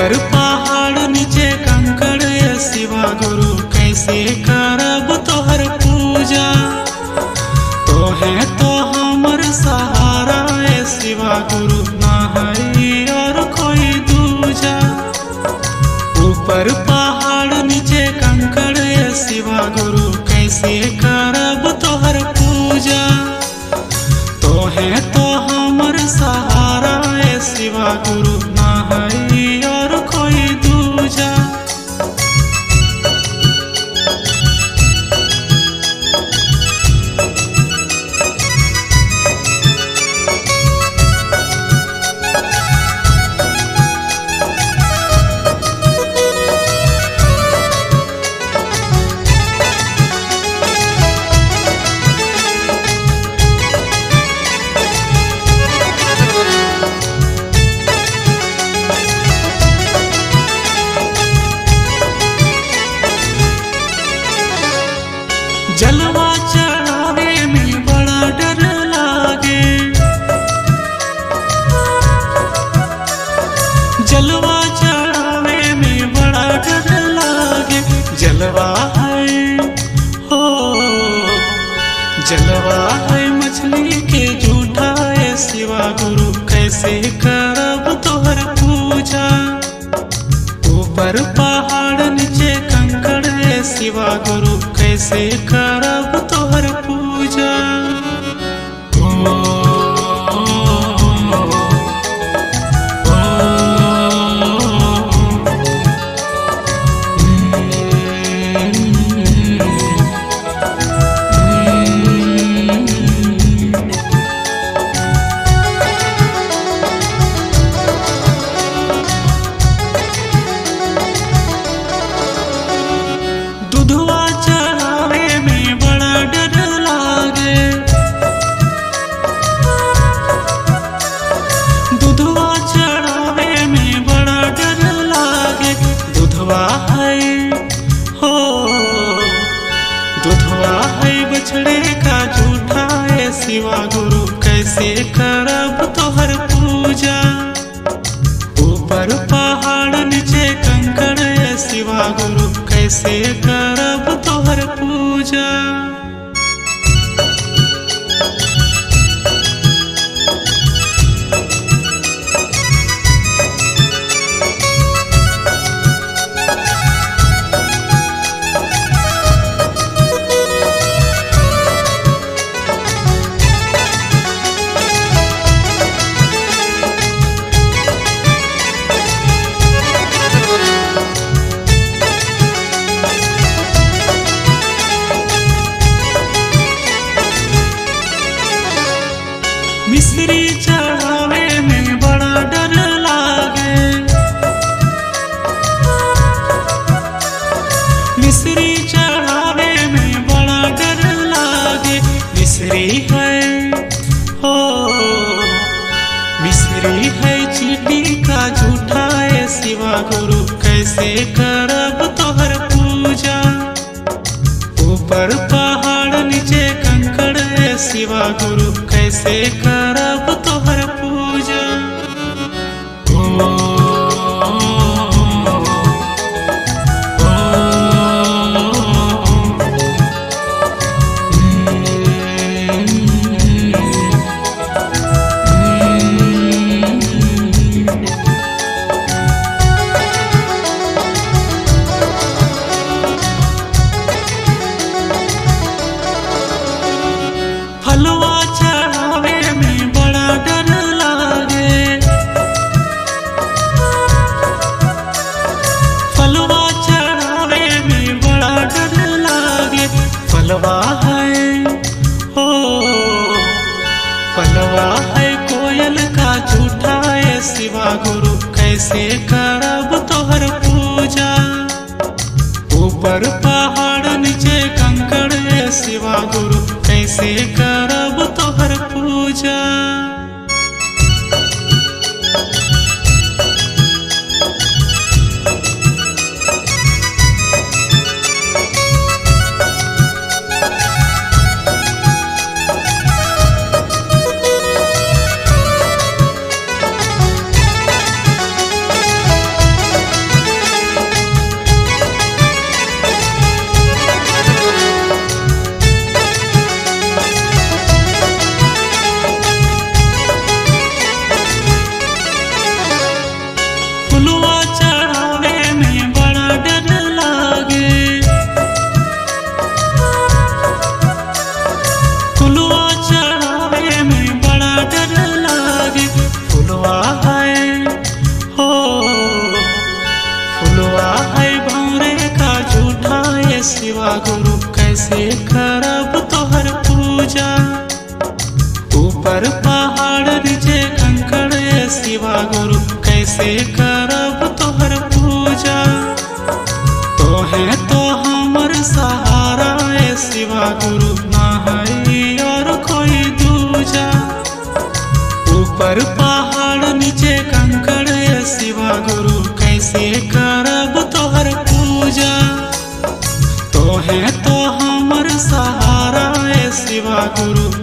ऊपर पहाड़ नीचे कंकड़ ये शिवा गुरु कैसे करब तोहर पूजा। तो है तो हमर सहारा ये शिवा गुरु ना है और कोई दूजा। ऊपर पहाड़ नीचे कंकड़ ये शिवा गुरु कैसे करब तोहर पूजा। तो है तो हमर सहारा ये शिवा गुरु ना है और कोई दूजा। जलवा चढ़ावे में बड़ा डर लागे। जलवा चढ़ावे में बड़ा डर लागे। जलवा है हो जलवा है मछली के झूठा है शिवा गुरु कैसे करब तोहर पूजा। ऊपर पहाड़ नीचे कंकड़ है शिवा गुरु कैसे करब तोहर पूजा। दूधवा चढ़ावे में बड़ा डर लागे। दूधवा चढ़ावे में बड़ा डर लागे। दूधवा है हो दूधवा है बछड़े का झूठा है शिवा गुरु कैसे करब तोहर पूजा। ऊपर पहाड़ नीचे कंकड़ है शिवा गुरु कैसे करब तोहर पूजा। मिस्री चढ़ावे में बड़ा डर लागे। मिस्री चढ़ावे में बड़ा डर लागे। मिस्री है हो मिस्री है चीटी का झूठा है शिवा गुरु कैसे करब तोहर पूजा। ऊपर पहाड़ नीचे कंकड़ है शिवा गुरु कैसे करब तोहर पूजा। फलवा चढ़ावे में बड़ा डर लागे। फलवा चढ़ावे में बड़ा डर लागे। फलवा है हो फलवा है कोयल का झूठा है शिवा गुरु कैसे करब तोहर पूजा। ऊपर पहाड़ नीचे कंकड़ है शिवा गुरु कैसे करब तोहर पूजा। शिवा गुरु कैसे करब तोहर पूजा। तोहे तो हमर सहारा ए शिवा गुरु, ना है और कोई दूजा। ऊपर पहाड़ नीचे कंकड़ ए शिवा गुरु कैसे करब तोहर पूजा। तोहे तो हमर सहारा ए शिवा गुरु,